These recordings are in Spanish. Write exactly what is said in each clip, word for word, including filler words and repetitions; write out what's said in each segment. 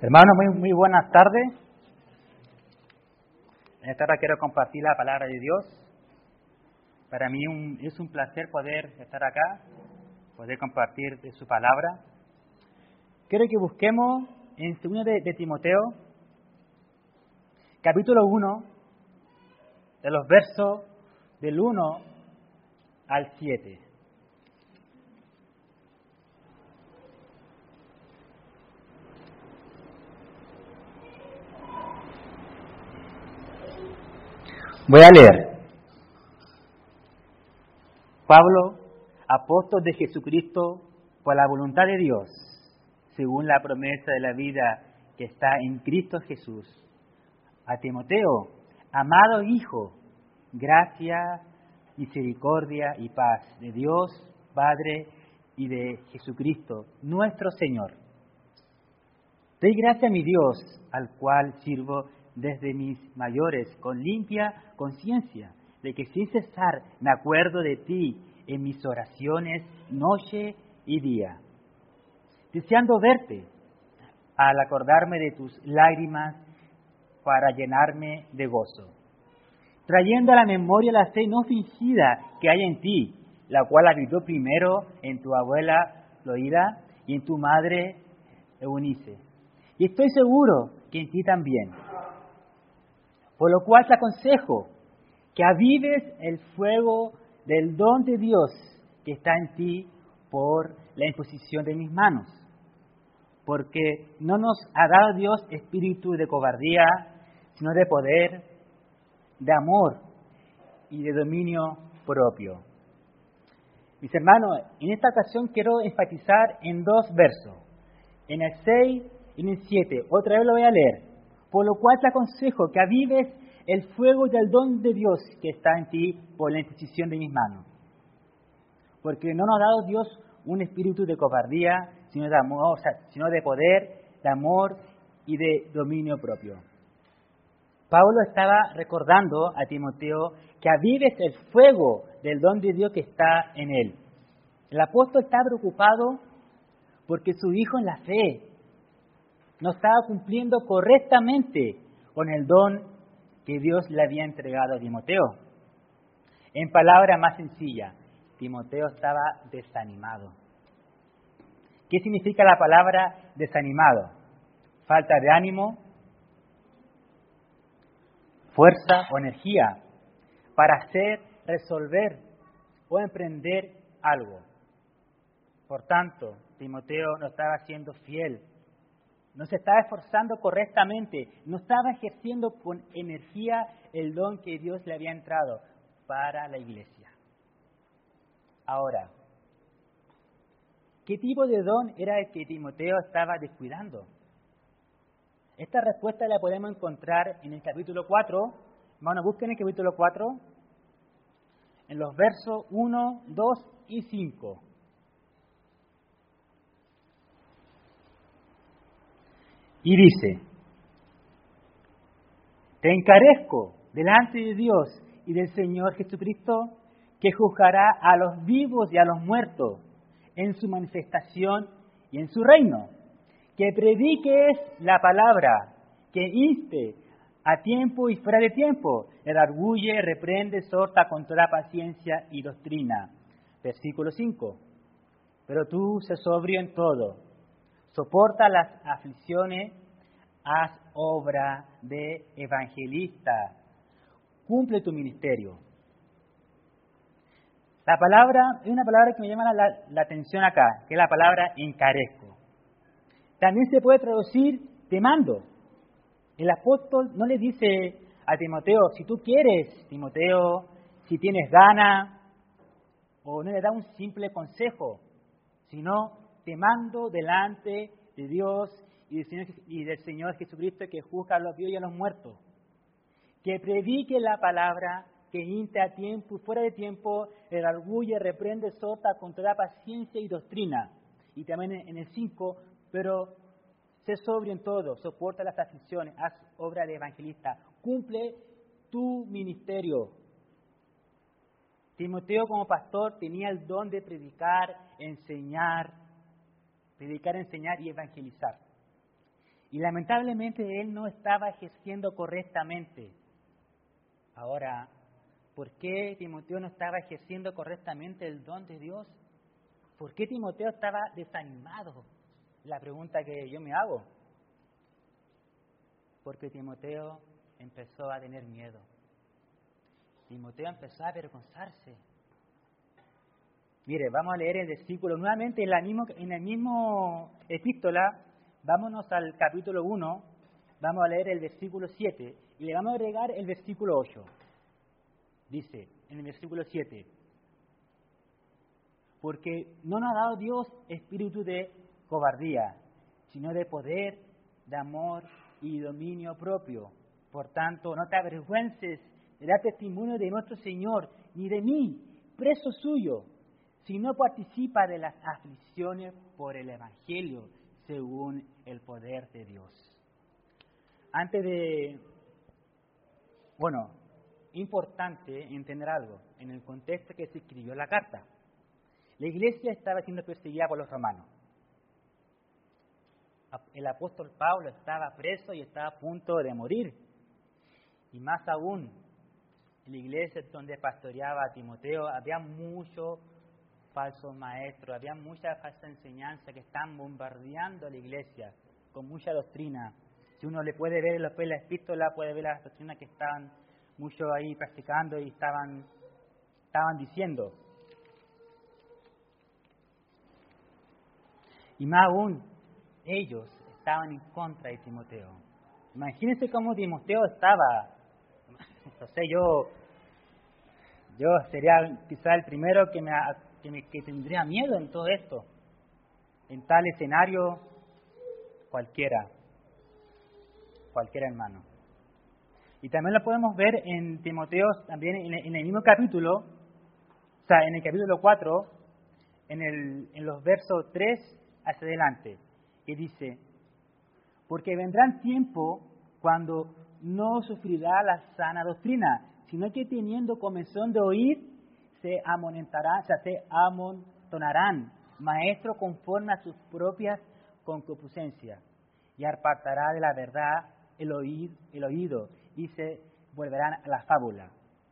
Hermanos, muy, muy buenas tardes. En esta tarde quiero compartir la palabra de Dios. Para mí un, es un placer poder estar acá, poder compartir de su palabra. Quiero que busquemos en segunda de, de Timoteo, capítulo uno, de los versos del uno al siete. Voy a leer. Pablo, apóstol de Jesucristo, por la voluntad de Dios, según la promesa de la vida que está en Cristo Jesús. A Timoteo, amado hijo, gracia, misericordia y paz de Dios, Padre, y de Jesucristo, nuestro Señor. Doy gracias a mi Dios, al cual sirvo desde mis mayores, con limpia conciencia, de que sin cesar me acuerdo de ti en mis oraciones noche y día, deseando verte, al acordarme de tus lágrimas para llenarme de gozo, trayendo a la memoria la fe no fingida que hay en ti, la cual habitó primero en tu abuela Loida y en tu madre Eunice, y estoy seguro que en ti también. Por lo cual te aconsejo que avives el fuego del don de Dios que está en ti por la imposición de mis manos. Porque no nos ha dado Dios espíritu de cobardía, sino de poder, de amor y de dominio propio. Mis hermanos, en esta ocasión quiero enfatizar en dos versos, en el seis y en el siete. Otra vez lo voy a leer. Por lo cual te aconsejo que avives el fuego del don de Dios que está en ti por la imposición de mis manos. Porque no nos ha dado Dios un espíritu de cobardía, sino de amor, o sea, sino de poder, de amor y de dominio propio. Pablo estaba recordando a Timoteo que avives el fuego del don de Dios que está en él. El apóstol está preocupado porque su hijo en la fe no estaba cumpliendo correctamente con el don que Dios le había entregado a Timoteo. En palabras más sencillas, Timoteo estaba desanimado. ¿Qué significa la palabra desanimado? Falta de ánimo, fuerza o energía para hacer, resolver o emprender algo. Por tanto, Timoteo no estaba siendo fiel, no se estaba esforzando correctamente, no estaba ejerciendo con energía el don que Dios le había entrado para la iglesia. Ahora, ¿qué tipo de don era el que Timoteo estaba descuidando? Esta respuesta la podemos encontrar en el capítulo cuatro. Hermanos, busquen el capítulo cuatro, en los versos uno, dos y cinco. Y dice: te encarezco delante de Dios y del Señor Jesucristo, que juzgará a los vivos y a los muertos en su manifestación y en su reino, que prediques la palabra, que inste a tiempo y fuera de tiempo, redarguye, reprende, exhorta con toda paciencia y doctrina. Versículo cinco. Pero tú sé sobrio en todo, soporta las aflicciones, haz obra de evangelista, cumple tu ministerio. La palabra, hay una palabra que me llama la, la atención acá, que es la palabra encarezco. También se puede traducir te mando. El apóstol no le dice a Timoteo, si tú quieres, Timoteo, si tienes ganas, o no le da un simple consejo, sino te mando delante de Dios y del Señor, y del Señor Jesucristo, que juzga a los vivos y a los muertos. Que predique la palabra, que inste a tiempo y fuera de tiempo, redarguye, reprende, exhorta con toda paciencia y doctrina. Y también en el cinco, pero sé sobrio en todo, soporta las aflicciones, haz obra de evangelista, cumple tu ministerio. Timoteo como pastor tenía el don de predicar, enseñar, predicar, enseñar y evangelizar. Y lamentablemente él no estaba ejerciendo correctamente. Ahora, ¿por qué Timoteo no estaba ejerciendo correctamente el don de Dios? ¿Por qué Timoteo estaba desanimado? La pregunta que yo me hago. Porque Timoteo empezó a tener miedo. Timoteo empezó a avergonzarse. Mire, vamos a leer el versículo nuevamente en la mismo, en el mismo epístola. Vámonos al capítulo uno, vamos a leer el versículo siete y le vamos a agregar el versículo ocho. Dice en el versículo siete, porque no nos ha dado Dios espíritu de cobardía, sino de poder, de amor y dominio propio. Por tanto, no te avergüences de dar testimonio de nuestro Señor, ni de mí, preso suyo, sino participa de las aflicciones por el Evangelio, según el poder de Dios. Antes de... Bueno, importante entender algo, en el contexto que se escribió la carta. La iglesia estaba siendo perseguida por los romanos. El apóstol Pablo estaba preso y estaba a punto de morir. Y más aún, en la iglesia donde pastoreaba a Timoteo, había muchos falsos maestros, había mucha falsa enseñanza que están bombardeando a la iglesia con mucha doctrina. Si uno le puede ver en la epístola, puede ver las doctrinas que estaban muchos ahí practicando y estaban, estaban diciendo. Y más aún, ellos estaban en contra de Timoteo. Imagínense cómo Timoteo estaba. No sé, yo, yo sería quizá el primero que me... Que, me, que tendría miedo en todo esto. En tal escenario, cualquiera, cualquier hermano. Y también lo podemos ver en Timoteo, también en, en el mismo capítulo, o sea, en el capítulo cuatro, en, el, en los versos tres hacia adelante, que dice, porque vendrán tiempo cuando no sufrirá la sana doctrina, sino que teniendo comezón de oír, se amonentarán, o sea, se amontonarán, maestro conforme a sus propias concupiscencias, y apartará de la verdad el, oíd, el oído, y se volverán a la fábula.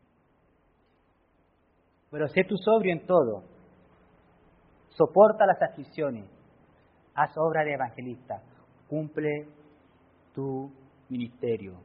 Pero sé tú sobrio en todo, soporta las aflicciones, haz obra de evangelista, cumple tu ministerio.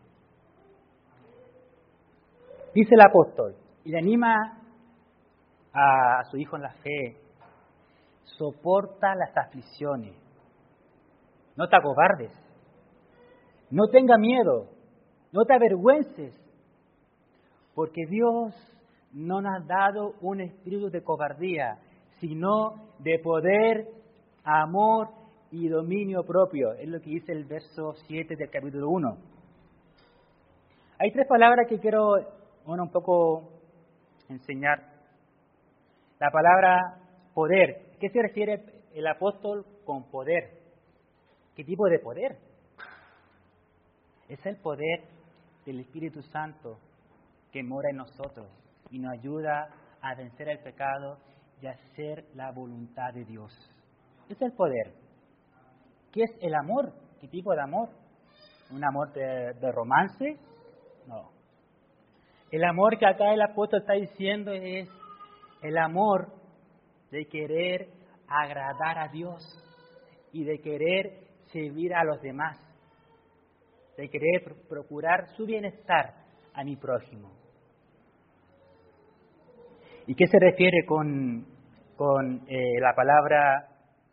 Dice el apóstol, y le anima a su hijo en la fe, soporta las aflicciones, no te acobardes, no tenga miedo, no te avergüences, porque Dios no nos ha dado un espíritu de cobardía, sino de poder, amor y dominio propio. Es lo que dice el verso siete del capítulo uno. Hay tres palabras que quiero, bueno, un poco enseñar. La palabra poder. ¿Qué se refiere el apóstol con poder? ¿Qué tipo de poder? Es el poder del Espíritu Santo que mora en nosotros y nos ayuda a vencer el pecado y a hacer la voluntad de Dios. Es el poder. ¿Qué es el amor? ¿Qué tipo de amor? ¿Un amor de, de romance? No. El amor que acá el apóstol está diciendo es el amor de querer agradar a Dios y de querer servir a los demás, de querer procurar su bienestar a mi prójimo. ¿Y qué se refiere con, con eh, la palabra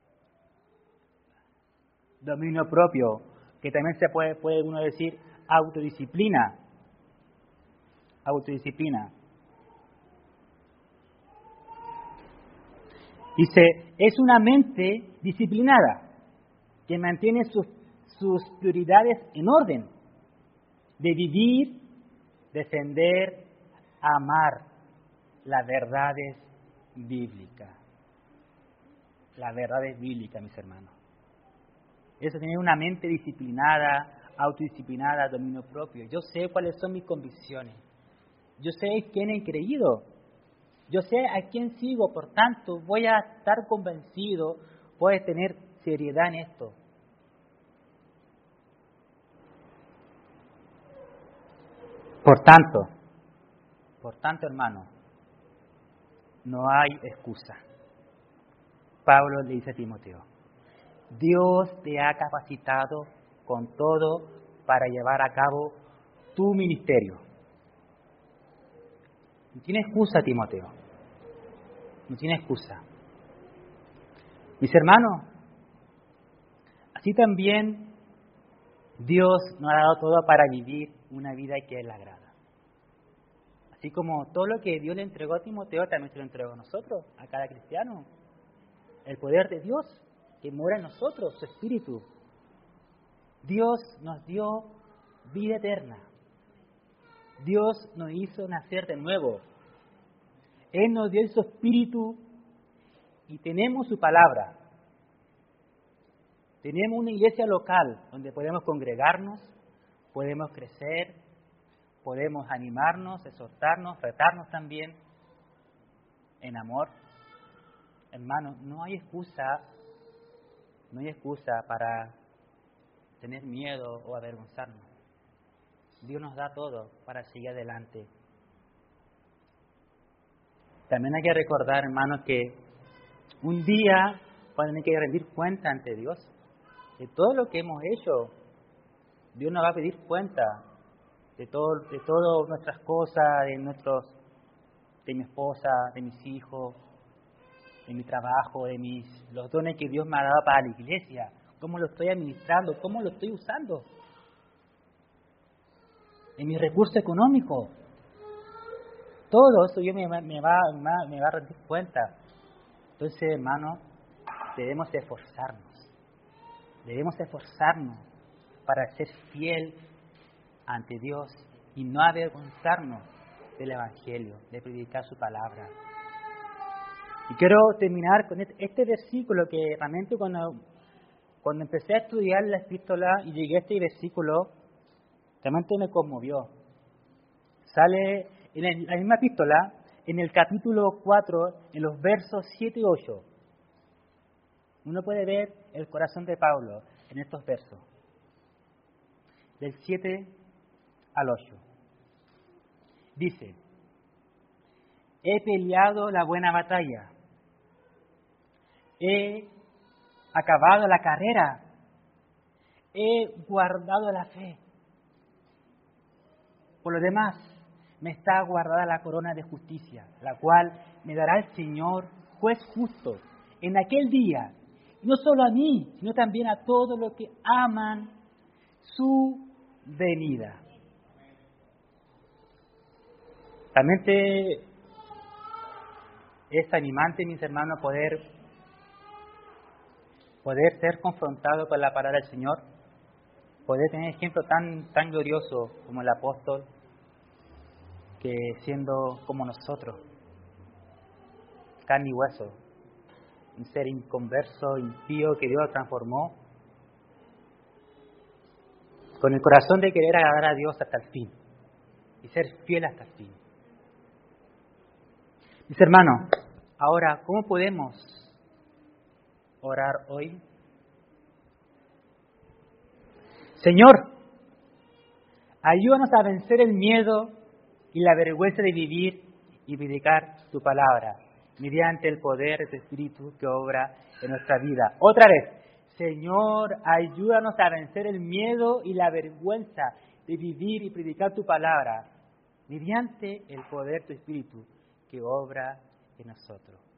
dominio propio? Que también se puede, puede uno decir autodisciplina. Autodisciplina. Dice, es una mente disciplinada que mantiene sus, sus prioridades en orden, de vivir, defender, amar las verdades bíblicas. Las verdades bíblicas, mis hermanos. Eso, tener una mente disciplinada, autodisciplinada, dominio propio. Yo sé cuáles son mis convicciones. Yo sé quién he creído. Yo sé a quién sigo, por tanto, voy a estar convencido, voy a tener seriedad en esto. Por tanto, por tanto, hermano, no hay excusa. Pablo le dice a Timoteo, Dios te ha capacitado con todo para llevar a cabo tu ministerio. No tiene excusa, Timoteo. No tiene excusa. Mis hermanos, así también Dios nos ha dado todo para vivir una vida que Él agrada. Así como todo lo que Dios le entregó a Timoteo, también se lo entregó a nosotros, a cada cristiano. El poder de Dios que mora en nosotros, su Espíritu. Dios nos dio vida eterna. Dios nos hizo nacer de nuevo. Él nos dio su Espíritu y tenemos su palabra. Tenemos una iglesia local donde podemos congregarnos, podemos crecer, podemos animarnos, exhortarnos, retarnos también en amor. Hermanos, no hay excusa, no hay excusa para tener miedo o avergonzarnos. Dios nos da todo para seguir adelante. También hay que recordar, hermanos, que un día van a tener que rendir cuenta ante Dios de todo lo que hemos hecho. Dios nos va a pedir cuenta de todo, de todas nuestras cosas, de nuestros, de mi esposa, de mis hijos, de mi trabajo, de mis los dones que Dios me ha dado para la iglesia, cómo lo estoy administrando, cómo lo estoy usando, de mis recursos económicos. Todo eso Dios me, me, va, me va a rendir cuenta. Entonces, hermano, debemos esforzarnos, debemos esforzarnos para ser fiel ante Dios y no avergonzarnos del Evangelio, de predicar su palabra. Y quiero terminar con este versículo que realmente cuando, cuando empecé a estudiar la epístola y llegué a este versículo, realmente me conmovió. Sale en la misma epístola, en el capítulo cuatro, en los versos siete y ocho. Uno puede ver el corazón de Pablo en estos versos, del siete al ocho. Dice, he peleado la buena batalla, he acabado la carrera, he guardado la fe. Por lo demás, me está guardada la corona de justicia, la cual me dará el Señor, juez justo, en aquel día, y no solo a mí, sino también a todos los que aman su venida. Realmente es animante, mis hermanos, poder, poder ser confrontado con la palabra del Señor, poder tener ejemplos tan, tan gloriosos como el apóstol, que siendo como nosotros, carne y hueso, un ser inconverso, impío, que Dios transformó, con el corazón de querer agradar a Dios hasta el fin, y ser fiel hasta el fin. Mis hermanos, ahora, ¿cómo podemos orar hoy? Señor, ayúdanos a vencer el miedo y la vergüenza de vivir y predicar tu palabra, mediante el poder de tu Espíritu que obra en nuestra vida. Otra vez, Señor, ayúdanos a vencer el miedo y la vergüenza de vivir y predicar tu palabra, mediante el poder de tu Espíritu que obra en nosotros.